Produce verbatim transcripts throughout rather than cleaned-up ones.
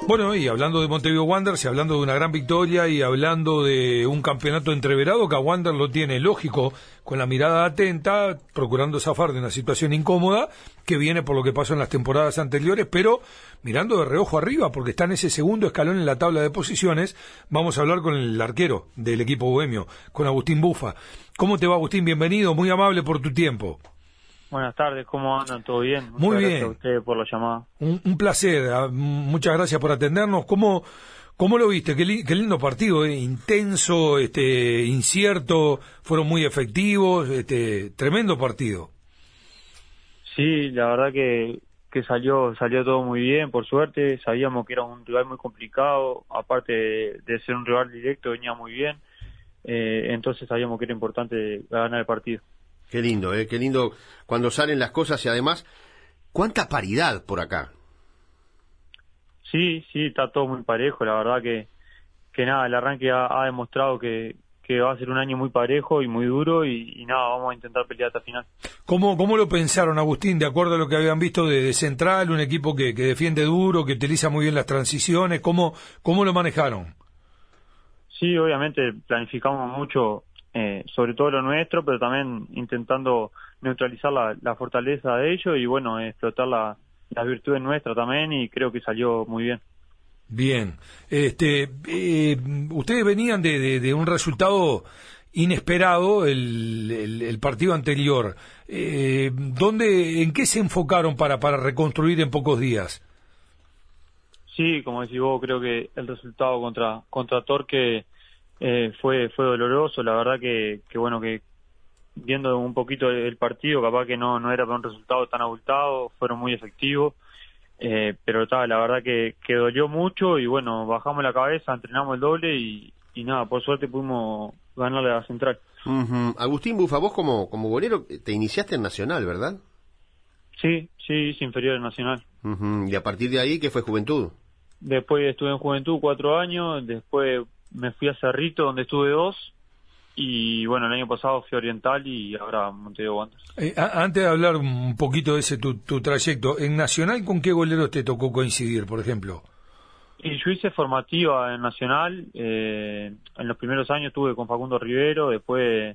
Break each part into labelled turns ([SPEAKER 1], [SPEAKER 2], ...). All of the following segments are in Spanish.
[SPEAKER 1] Bueno, y hablando de Montevideo Wanderers, y hablando de una gran victoria, y hablando de un campeonato entreverado, que a Wander lo tiene lógico, con la mirada atenta, procurando zafar de una situación incómoda, que viene por lo que pasó en las temporadas anteriores, pero mirando de reojo arriba, porque está en ese segundo escalón en la tabla de posiciones. Vamos a hablar con el arquero del equipo bohemio, con Agustín Bufa. ¿Cómo te va, Agustín? Bienvenido, muy amable por tu tiempo.
[SPEAKER 2] Buenas tardes, ¿cómo andan? ¿Todo bien? Muchas
[SPEAKER 1] Muy bien.
[SPEAKER 2] Gracias a ustedes por la llamada.
[SPEAKER 1] Un, un placer, muchas gracias por atendernos. ¿Cómo, cómo lo viste? Qué, li, qué lindo partido, eh? Intenso, este, incierto, fueron muy efectivos, este, tremendo partido.
[SPEAKER 2] Sí, la verdad que, que salió salió todo muy bien, por suerte. Sabíamos que era un rival muy complicado, aparte de, de ser un rival directo, venía muy bien. Eh, entonces sabíamos que era importante ganar el partido.
[SPEAKER 3] Qué lindo, ¿eh? Qué lindo cuando salen las cosas y además, ¿cuánta paridad por acá?
[SPEAKER 2] Sí, sí, está todo muy parejo, la verdad que, que nada, el arranque ha, ha demostrado que, que va a ser un año muy parejo y muy duro y, y nada, vamos a intentar pelear hasta el final.
[SPEAKER 1] ¿Cómo, cómo lo pensaron, Agustín, de acuerdo a lo que habían visto de, de Central, un equipo que, que defiende duro, que utiliza muy bien las transiciones? ¿Cómo, cómo lo manejaron?
[SPEAKER 2] Sí, obviamente planificamos mucho, eh, sobre todo lo nuestro, pero también intentando neutralizar la, la fortaleza de ellos y bueno, explotar la, las virtudes nuestras también, y creo que salió muy bien. Bien,
[SPEAKER 1] este, eh, ustedes venían de, de, de un resultado inesperado, el, el, el partido anterior. Eh, ¿dónde, en qué se enfocaron para, para reconstruir en pocos días?
[SPEAKER 2] Sí, como decís vos, creo que el resultado contra contra Torque eh, fue fue doloroso. La verdad que, que bueno, que viendo un poquito el partido, capaz que no no era para un resultado tan abultado, fueron muy efectivos, eh, pero tal, la verdad que, que dolió mucho y bueno, bajamos la cabeza, entrenamos el doble y, y nada, por suerte pudimos ganarle a la Central.
[SPEAKER 3] Uh-huh. Agustín Bufa, vos como, como golero te iniciaste en Nacional, ¿verdad?
[SPEAKER 2] Sí, sí, hice inferior en Nacional.
[SPEAKER 3] Uh-huh. Y a partir de ahí, ¿qué fue Juventud?
[SPEAKER 2] Después estuve en Juventud cuatro años, después me fui a Cerrito, donde estuve dos, y bueno, el año pasado fui a Oriental y ahora Montevideo Wanderers.
[SPEAKER 1] Eh, antes de hablar un poquito de ese tu, tu trayecto, ¿en Nacional con qué goleros te tocó coincidir, por ejemplo?
[SPEAKER 2] Y yo hice formativa en Nacional, eh, en los primeros años estuve con Facundo Rivero, después,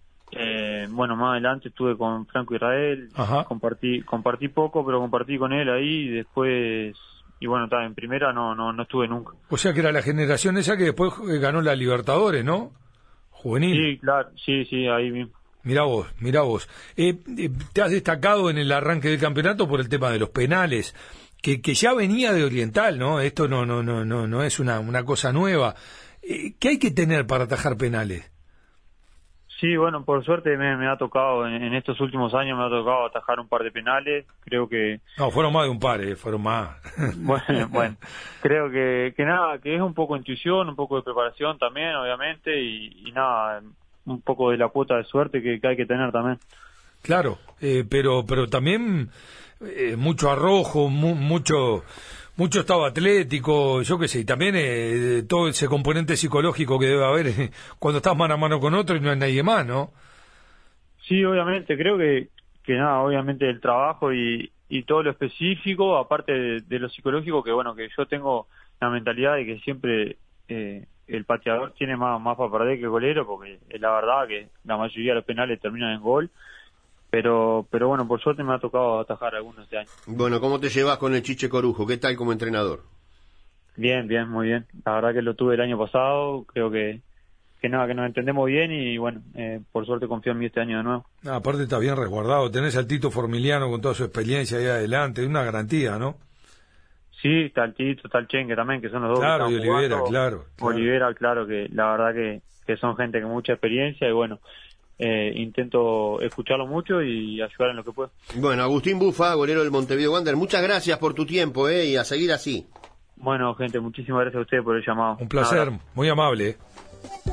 [SPEAKER 2] eh, bueno, más adelante estuve con Franco Israel. Ajá. compartí compartí poco, pero compartí con él ahí, y después... Y bueno, estaba en primera, no no no estuve nunca.
[SPEAKER 1] O sea que era la generación esa que después ganó la Libertadores, ¿no? Juvenil.
[SPEAKER 2] Sí, claro, sí, sí, ahí mismo.
[SPEAKER 1] Mirá vos, mirá vos. Eh, eh, te has destacado en el arranque del campeonato por el tema de los penales, que que ya venía de Oriental, ¿no? Esto no no no no no es una una cosa nueva. Eh, ¿Qué hay que tener para atajar penales?
[SPEAKER 2] Sí, bueno, por suerte me, me ha tocado, en, en estos últimos años me ha tocado atajar un par de penales, creo que...
[SPEAKER 1] No, fueron más de un par, eh, fueron más.
[SPEAKER 2] Bueno, bueno, creo que, que nada, que es un poco de intuición, un poco de preparación también, obviamente, y, y nada, un poco de la cuota de suerte que, que hay que tener también.
[SPEAKER 1] Claro, eh, pero pero también eh, mucho arrojo, mu, mucho... mucho estado atlético, yo qué sé, y también eh, todo ese componente psicológico que debe haber eh, cuando estás mano a mano con otro y no hay nadie más, ¿no?
[SPEAKER 2] Sí, obviamente, creo que, que nada, obviamente el trabajo y, y todo lo específico, aparte de, de lo psicológico, que bueno, que yo tengo la mentalidad de que siempre eh, el pateador tiene más, más para perder que el golero, porque es la verdad que la mayoría de los penales terminan en gol. Pero pero bueno, por suerte me ha tocado atajar algunos este año.
[SPEAKER 3] Bueno, ¿cómo te llevas con el Chiche Corujo? ¿Qué tal como entrenador?
[SPEAKER 2] Bien, bien, muy bien. La verdad que lo tuve el año pasado, creo que que nada, que nos entendemos bien y bueno, eh, por suerte confío en mí este año de nuevo.
[SPEAKER 1] Ah, aparte está bien resguardado, tenés al Tito Formiliano con toda su experiencia ahí adelante, una garantía, ¿no?
[SPEAKER 2] Sí, está el Tito, está el Chenque también, que son los dos.
[SPEAKER 1] Claro,
[SPEAKER 2] que
[SPEAKER 1] y Olivera,
[SPEAKER 2] jugando.
[SPEAKER 1] claro, claro.
[SPEAKER 2] Olivera, claro, que la verdad que, que son gente con mucha experiencia y bueno... Eh, intento escucharlo mucho y ayudar en lo que pueda.
[SPEAKER 3] Bueno, Agustín Bufa, golero del Montevideo Wanderers, muchas gracias por tu tiempo, eh, y a seguir así.
[SPEAKER 2] Bueno, gente, muchísimas gracias a ustedes por el llamado.
[SPEAKER 1] Un placer, muy amable.